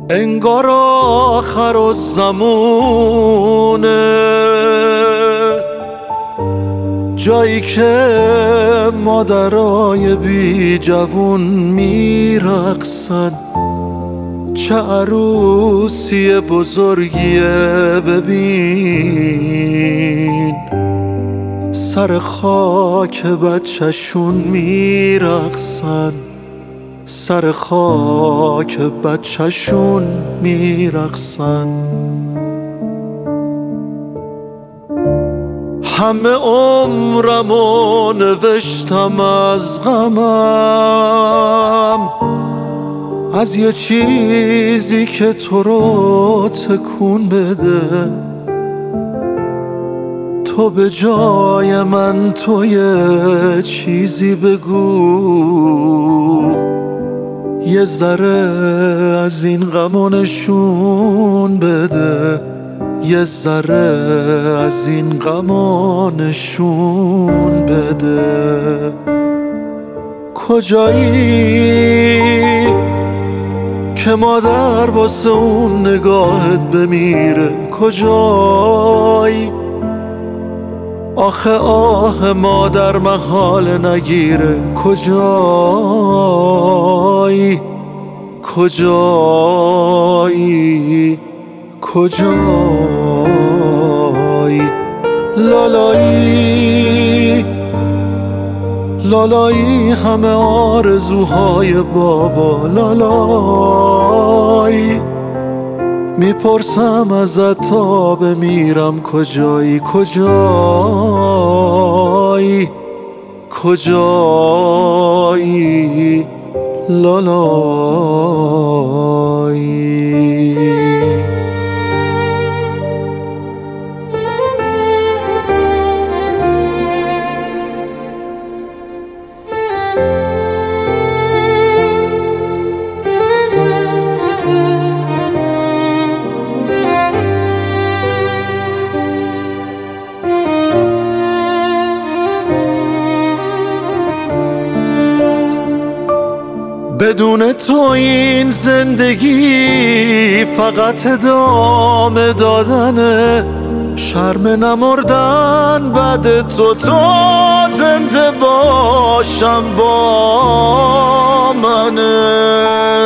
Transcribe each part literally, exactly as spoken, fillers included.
انگار آخر الزمونه، جایی که مادرای بی جوون میرقصن. چه عروسی بزرگیه ببین، سر خاک بچه‌شون میرقصن، سر خاک بچه‌شون میرقصن. همه عمرمو نوشتم از غمم، از یه چیزی که تو رو تکون بده. تو به جای من تو یه چیزی بگو، یه ذره از این غمو نشون بده، یه ذره از این غمو نشون بده. کجایی که مادر واسه اون نگاهت بمیره؟ کجایی آخه آه مادر محال نگیره؟ کجایی کجایی کجایی لالایی لالایی همه آرزوهای بابا لالایی. میپرسم ازت تا بمیرم کجایی کجایی کجایی لالایی. بدون تو این زندگی فقط ادامه دادنه، شرم نمردن بعد تو تا زنده باشم با منه.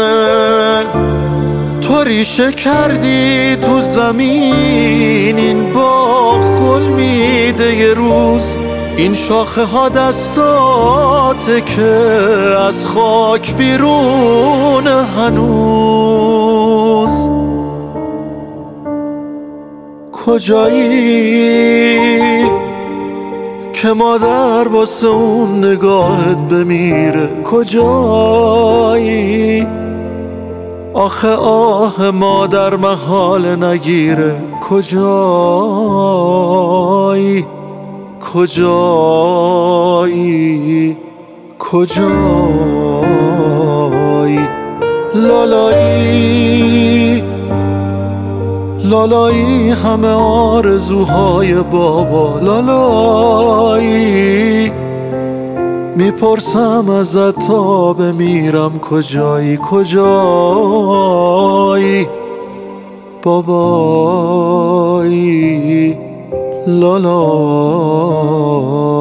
تو ریشه کردی تو زمین، این باغ گل میده یه روز، این شاخه ها دستاته که از خاک بیرون هنوز. کجایی که مادر واسه اون نگاهت بمیره؟ کجایی آخه آه مادر محال نگیره؟ کجایی کجایی کجایی لالایی لالایی همه آرزوهای بابا لالایی. میپرسم ازت تا بمیرم کجایی کجایی بابایی لالایی.